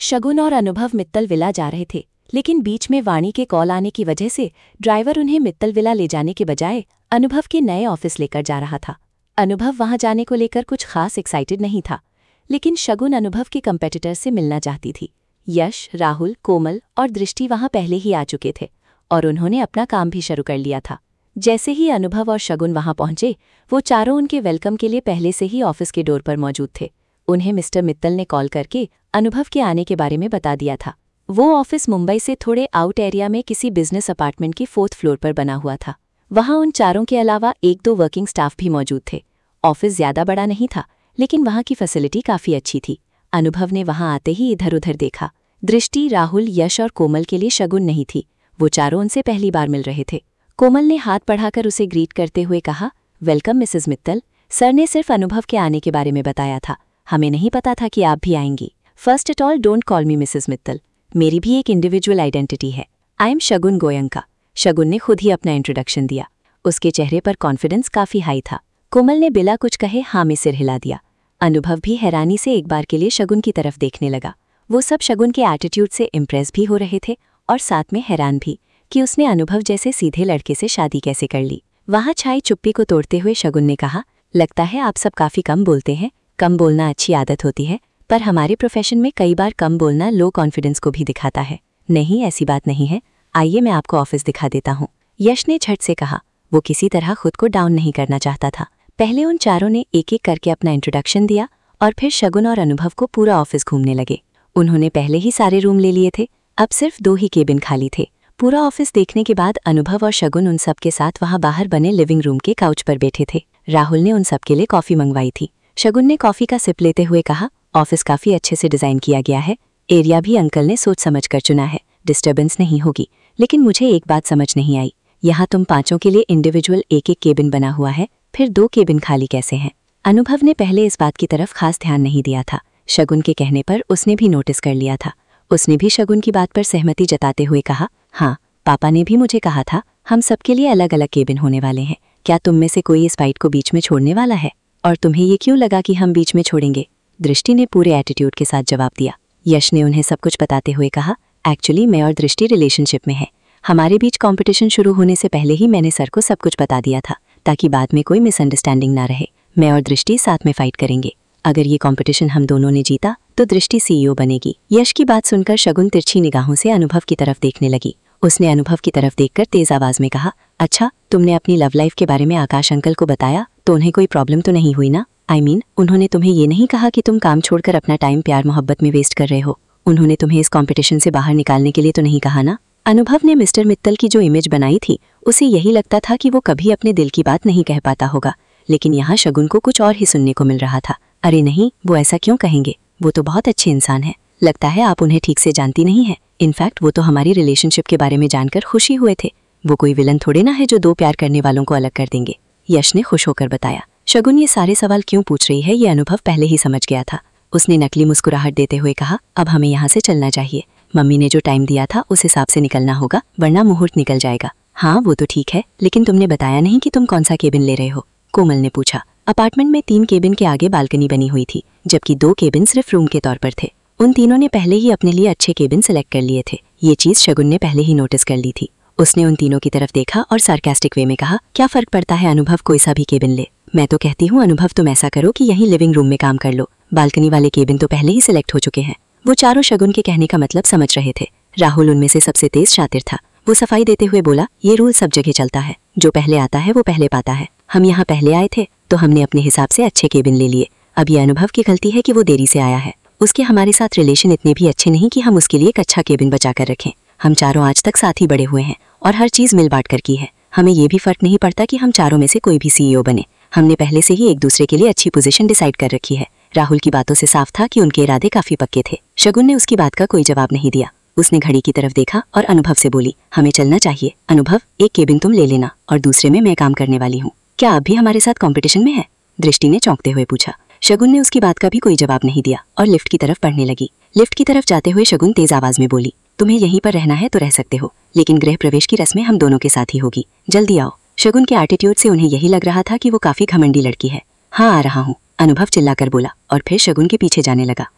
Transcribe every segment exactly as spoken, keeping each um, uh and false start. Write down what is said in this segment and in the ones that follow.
शगुन और अनुभव मित्तल विला जा रहे थे, लेकिन बीच में वाणी के कॉल आने की वजह से ड्राइवर उन्हें मित्तल विला ले जाने के बजाय अनुभव के नए ऑफिस लेकर जा रहा था। अनुभव वहां जाने को लेकर कुछ खास एक्साइटेड नहीं था, लेकिन शगुन अनुभव के कंपेटिटर से मिलना चाहती थी। यश, राहुल, कोमल और दृष्टि वहां पहले ही आ चुके थे और उन्होंने अपना काम भी शुरू कर लिया था। जैसे ही अनुभव और शगुन वहां पहुंचे, वो चारों उनके वेलकम के लिए पहले से ही ऑफिस के डोर पर मौजूद थे। उन्हें मिस्टर मित्तल ने कॉल करके अनुभव के आने के बारे में बता दिया था। वो ऑफिस मुंबई से थोड़े आउट एरिया में किसी बिजनेस अपार्टमेंट की फोर्थ फ्लोर पर बना हुआ था। वहां उन चारों के अलावा एक दो वर्किंग स्टाफ भी मौजूद थे। ऑफिस ज्यादा बड़ा नहीं था, लेकिन वहां की फैसिलिटी काफी अच्छी थी। अनुभव ने वहां आते ही इधर उधर देखा। दृष्टि, राहुल, यश और कोमल के लिए शगुन नहीं थी। वो चारों उनसे पहली बार मिल रहे थे। कोमल ने हाथ बढ़ाकर उसे ग्रीट करते हुए कहा, वेलकम मिसेस मित्तल। सर ने सिर्फ अनुभव के आने के बारे में बताया था, हमें नहीं पता था कि आप भी आएंगी। First of all don't call me Mrs Mittal, मेरी भी एक इंडिविजुअल आइडेंटिटी है। आई एम शगुन गोयंका। शगुन ने खुद ही अपना इंट्रोडक्शन दिया। उसके चेहरे पर कॉन्फिडेंस काफी हाई था। कोमल ने बिना कुछ कहे हाँ में सिर हिला दिया। अनुभव भी हैरानी से एक बार के लिए शगुन की तरफ देखने लगा। वो सब शगुन के एटीट्यूड से इम्प्रेस भी हो रहे थे और साथ में हैरान भी कि उसने अनुभव जैसे सीधे लड़के से शादी कैसे कर ली। वहां छाई चुप्पी को तोड़ते हुए शगुन ने कहा, लगता है आप सब काफी कम बोलते हैं। कम बोलना अच्छी आदत होती है, पर हमारे प्रोफेशन में कई बार कम बोलना लो कॉन्फिडेंस को भी दिखाता है। नहीं, ऐसी बात नहीं है, आइए मैं आपको ऑफिस दिखा देता हूँ। यश ने झट से कहा। वो किसी तरह खुद को डाउन नहीं करना चाहता था। पहले उन चारों ने एक एक करके अपना इंट्रोडक्शन दिया और फिर शगुन और अनुभव को पूरा ऑफिस घूमने लगे। उन्होंने पहले ही सारे रूम ले लिए थे, अब सिर्फ दो ही केबिन खाली थे। पूरा ऑफिस देखने के बाद अनुभव और शगुन उन सब के साथ वहां बाहर बने लिविंग रूम के काउच पर बैठे थे। राहुल ने उन सब के लिए कॉफी मंगवाई थी। शगुन ने कॉफी का सिप लेते हुए कहा, ऑफिस काफी अच्छे से डिजाइन किया गया है। एरिया भी अंकल ने सोच समझ कर चुना है, डिस्टर्बेंस नहीं होगी। लेकिन मुझे एक बात समझ नहीं आई, यहाँ तुम पांचों के लिए इंडिविजुअल एक एक केबिन बना हुआ है, फिर दो केबिन खाली कैसे हैं? अनुभव ने पहले इस बात की तरफ खास ध्यान नहीं दिया था। शगुन के कहने पर उसने भी नोटिस कर लिया था। उसने भी शगुन की बात पर सहमति जताते हुए कहा, हाँ, पापा ने भी मुझे कहा था हम सबके लिए अलग अलग केबिन होने वाले हैं। क्या तुम में से कोई इस फाइट को बीच में छोड़ने वाला है? और तुम्हें ये क्यों लगा कि हम बीच में छोड़ेंगे? दृष्टि ने पूरे एटीट्यूड के साथ जवाब दिया। यश ने उन्हें सब कुछ बताते हुए कहा, एक्चुअली मैं और दृष्टि रिलेशनशिप में है। हमारे बीच कंपटीशन शुरू होने से पहले ही मैंने सर को सब कुछ बता दिया था, ताकि बाद में कोई मिसअंडरस्टैंडिंग ना रहे। मैं और दृष्टि साथ में फाइट करेंगे। अगर ये कंपटीशन हम दोनों ने जीता तो दृष्टि सीईओ बनेगी। यश की बात सुनकर शगुन तिरछी निगाहों से अनुभव की तरफ देखने लगी। उसने अनुभव की तरफ देखकर तेज आवाज में कहा, अच्छा, तुमने अपनी लव लाइफ के बारे में आकाश अंकल को बताया तो उन्हें कोई प्रॉब्लम तो नहीं हुई ना? आई I मीन mean, उन्होंने तुम्हें ये नहीं कहा कि तुम काम छोड़कर अपना टाइम प्यार मोहब्बत में वेस्ट कर रहे हो? उन्होंने तुम्हें इस कंपटीशन से बाहर निकालने के लिए तो नहीं कहा ना? अनुभव ने मिस्टर मित्तल की जो इमेज बनाई थी, उसे यही लगता था कि वो कभी अपने दिल की बात नहीं कह पाता होगा, लेकिन यहाँ शगुन को कुछ और ही सुनने को मिल रहा था। अरे नहीं, वो ऐसा क्यों कहेंगे? वो तो बहुत अच्छे इंसान है। लगता है आप उन्हें ठीक से जानती नहीं है। इनफैक्ट वो तो हमारी रिलेशनशिप के बारे में जानकर खुशी हुए थे। वो कोई विलन थोड़े ना है जो दो प्यार करने वालों को अलग कर देंगे। यश ने खुश होकर बताया। शगुन ये सारे सवाल क्यों पूछ रही है ये अनुभव पहले ही समझ गया था। उसने नकली मुस्कुराहट देते हुए कहा, अब हमें यहाँ से चलना चाहिए। मम्मी ने जो टाइम दिया था उस हिसाब से निकलना होगा, वरना मुहूर्त निकल जाएगा। हाँ वो तो ठीक है, लेकिन तुमने बताया नहीं कि तुम कौन सा केबिन ले रहे हो? कोमल ने पूछा। अपार्टमेंट में तीन केबिन के आगे बालकनी बनी हुई थी, जबकि दो केबिन सिर्फ रूम के तौर पर थे। उन तीनों ने पहले ही अपने लिए अच्छे केबिन सिलेक्ट कर लिए थे। ये चीज शगुन ने पहले ही नोटिस कर ली थी। उसने उन तीनों की तरफ देखा और सार्कास्टिक वे में कहा, क्या फर्क पड़ता है अनुभव, कोई सा भी केबिन ले। मैं तो कहती हूँ अनुभव तुम ऐसा करो कि यहीं लिविंग रूम में काम कर लो। बालकनी वाले केबिन तो पहले ही सिलेक्ट हो चुके हैं। वो चारों शगुन के कहने का मतलब समझ रहे थे। राहुल उनमें से सबसे तेज शातिर था। वो सफाई देते हुए बोला, ये रूल सब जगह चलता है, जो पहले आता है वो पहले पाता है। हम यहाँ पहले आए थे तो हमने अपने हिसाब से अच्छे केबिन ले लिए। अब ये अनुभव की गलती है कि वो देरी से आया है। उसके हमारे साथ रिलेशन इतने भी अच्छे नहीं कि हम उसके लिए एक अच्छा केबिन बचा कर रखें। हम चारों आज तक साथ ही बड़े हुए हैं और हर चीज़ मिल बांट कर की है। हमें ये भी फर्क नहीं पड़ता कि हम चारों में से कोई भी सीईओ बने। हमने पहले से ही एक दूसरे के लिए अच्छी पोजीशन डिसाइड कर रखी है। राहुल की बातों से साफ था कि उनके इरादे काफी पक्के थे। शगुन ने उसकी बात का कोई जवाब नहीं दिया। उसने घड़ी की तरफ देखा और अनुभव से बोली, हमें चलना चाहिए। अनुभव, एक केबिन तुम ले लेना और दूसरे में मैं काम करने वाली हूँ। क्या आप भी हमारे साथ कंपटीशन में है? दृष्टि ने चौंकते हुए पूछा। शगुन ने उसकी बात का भी कोई जवाब नहीं दिया और लिफ्ट की तरफ बढ़ने लगी। लिफ्ट की तरफ जाते हुए शगुन तेज आवाज में बोली, तुम्हें यहीं पर रहना है तो रह सकते हो, लेकिन गृह प्रवेश की रस्में हम दोनों के साथ ही होगी। जल्दी आओ। शगुन के एटीट्यूड से उन्हें यही लग रहा था कि वो काफी घमंडी लड़की है। हाँ आ रहा हूँ, अनुभव चिल्लाकर बोला और फिर शगुन के पीछे जाने लगा।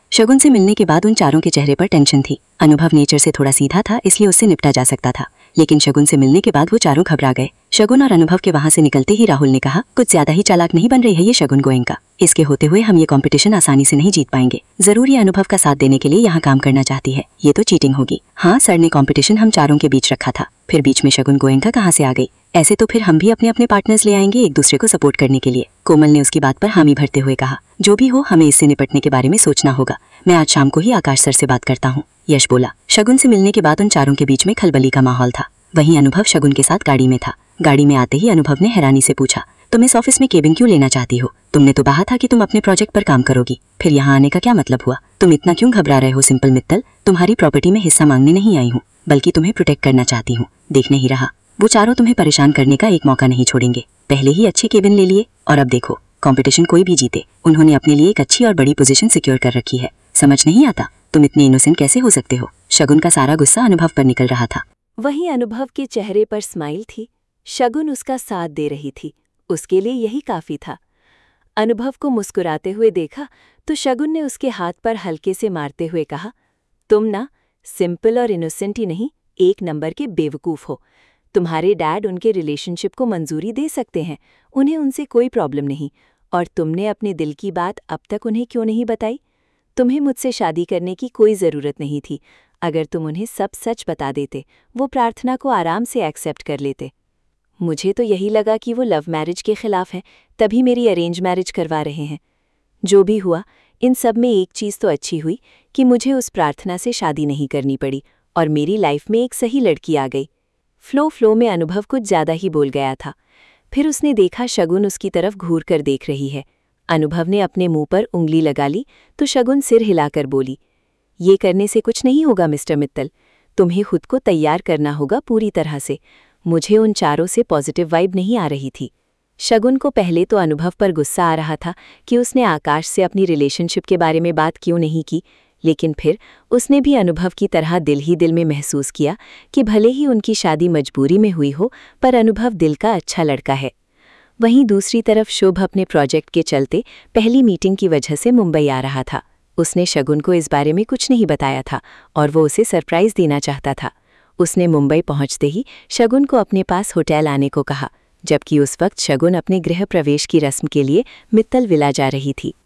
शगुन से मिलने के बाद उन चारों के चेहरे पर टेंशन थी। अनुभव नेचर से थोड़ा सीधा था, इसलिए उससे निपटा जा सकता था, लेकिन शगुन से मिलने के बाद वो चारों घबरा गए। शगुन और अनुभव के वहां से निकलते ही राहुल ने कहा, कुछ ज्यादा ही चालाक नहीं बन रही है ये शगुन गोयनका। इसके होते हुए हम ये कंपटीशन आसानी से नहीं जीत पाएंगे। जरूर ये अनुभव का साथ देने के लिए यहाँ काम करना चाहती है, ये तो चीटिंग होगी। हाँ, सर ने कंपटीशन हम चारों के बीच रखा था, फिर बीच में शगुन गोयनका कहाँ से आ गई? ऐसे तो फिर हम भी अपने अपने पार्टनर्स ले आएंगे एक दूसरे को सपोर्ट करने के लिए। कोमल ने उसकी बात पर हामी भरते हुए कहा, जो भी हो हमें इससे निपटने के बारे में सोचना होगा। मैं आज शाम को ही आकाश सर से बात करता हूँ, यश बोला। शगुन से मिलने के बाद उन चारों के बीच में खलबली का माहौल था। वहीं अनुभव शगुन के साथ गाड़ी में था। गाड़ी में आते ही अनुभव ने हैरानी से पूछा, तुम इस ऑफिस में केबिन क्यों लेना चाहती हो? तुमने तो कहा था कि तुम अपने प्रोजेक्ट पर काम करोगी, फिर यहाँ आने का क्या मतलब हुआ? तुम इतना क्यों घबरा रहे हो सिंपल मित्तल? तुम्हारी प्रॉपर्टी में हिस्सा मांगने नहीं आई हूँ, बल्कि तुम्हें प्रोटेक्ट करना चाहती हूँ। देखने ही रहा, वो चारों तुम्हें परेशान करने का एक मौका नहीं छोड़ेंगे। पहले ही अच्छे केबिन ले लिए और अब देखो, कंपटीशन कोई भी जीते, उन्होंने अपने लिए एक अच्छी और बड़ी पोजीशन सिक्योर कर रखी है। समझ नहीं आता, तुम इतने इनोसेंट कैसे हो सकते हो? शगुन का सारा गुस्सा अनुभव पर निकल रहा था। वहीं अनुभव के चेहरे पर स्माइल थी। शगुन उसका साथ दे रही थी, उसके लिए यही काफी था। अनुभव को मुस्कुराते हुए देखा तो शगुन ने उसके हाथ पर हल्के से मारते हुए कहा, तुम ना सिंपल और इनोसेंट ही नहीं, एक नंबर के बेवकूफ़ हो। तुम्हारे डैड उनके रिलेशनशिप को मंजूरी दे सकते हैं, उन्हें उनसे कोई प्रॉब्लम नहीं, और तुमने अपने दिल की बात अब तक उन्हें क्यों नहीं बताई? तुम्हें मुझसे शादी करने की कोई ज़रूरत नहीं थी। अगर तुम उन्हें सब सच बता देते, वो प्रार्थना को आराम से एक्सेप्ट कर लेते। मुझे तो यही लगा कि वो लव मैरिज के खिलाफ हैं, तभी मेरी अरेंज मैरिज करवा रहे हैं। जो भी हुआ, इन सब में एक चीज़ तो अच्छी हुई कि मुझे उस प्रार्थना से शादी नहीं करनी पड़ी और मेरी लाइफ में एक सही लड़की आ गई। फ्लो फ्लो में अनुभव कुछ ज़्यादा ही बोल गया था। फिर उसने देखा शगुन उसकी तरफ घूर कर देख रही है। अनुभव ने अपने मुंह पर उंगली लगा ली तो शगुन सिर हिलाकर बोली, ये करने से कुछ नहीं होगा मिस्टर मित्तल, तुम्हें खुद को तैयार करना होगा पूरी तरह से। मुझे उन चारों से पॉजिटिव वाइब नहीं आ रही थी। शगुन को पहले तो अनुभव पर गुस्सा आ रहा था कि उसने आकाश से अपनी रिलेशनशिप के बारे में बात क्यों नहीं की, लेकिन फिर उसने भी अनुभव की तरह दिल ही दिल में महसूस किया कि भले ही उनकी शादी मजबूरी में हुई हो, पर अनुभव दिल का अच्छा लड़का है। वहीं दूसरी तरफ शुभ अपने प्रोजेक्ट के चलते पहली मीटिंग की वजह से मुंबई आ रहा था। उसने शगुन को इस बारे में कुछ नहीं बताया था और वो उसे सरप्राइज देना चाहता था। उसने मुंबई पहुंचते ही शगुन को अपने पास होटल आने को कहा, जबकि उस वक्त शगुन अपने गृह प्रवेश की रस्म के लिए मित्तल विला जा रही थी।